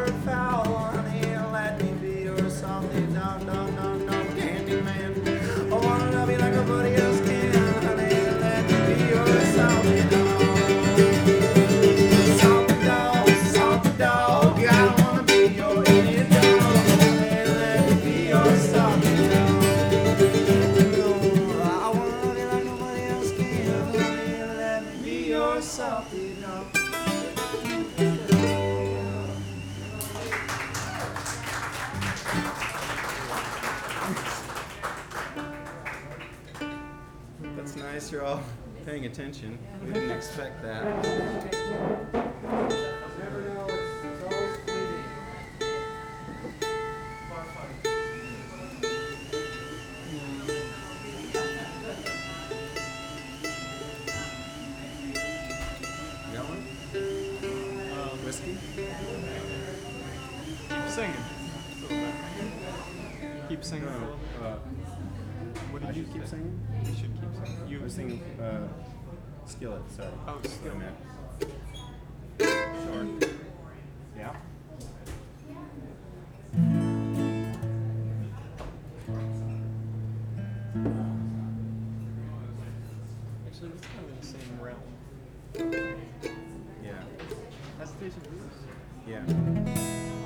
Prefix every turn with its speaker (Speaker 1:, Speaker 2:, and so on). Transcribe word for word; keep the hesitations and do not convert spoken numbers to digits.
Speaker 1: water fowl, honey, let me be your softly dog, dog, dog, dog, candy man. I wanna love you like nobody else can, honey, let me be your softly dog. Softly dog, softly dog, I wanna be your Indian dog, honey, let me be your softly dog. I wanna love you like nobody else can, honey, let me be your softly dog. That's nice, you're all paying attention. We didn't expect that. You got one? Uh, whiskey?
Speaker 2: Keep singing. Keep singing.
Speaker 1: No. Uh,
Speaker 2: What
Speaker 1: I
Speaker 2: did you
Speaker 1: should keep
Speaker 2: say?
Speaker 1: singing?
Speaker 2: You should keep singing.
Speaker 1: You were singing uh, Skillet, sorry.
Speaker 2: Oh,
Speaker 1: That's what I
Speaker 2: Skillet.
Speaker 1: meant. Shark.
Speaker 2: Yeah. Actually, it's kind of in the same realm.
Speaker 1: Yeah.
Speaker 2: That's Station Blues.
Speaker 1: Yeah.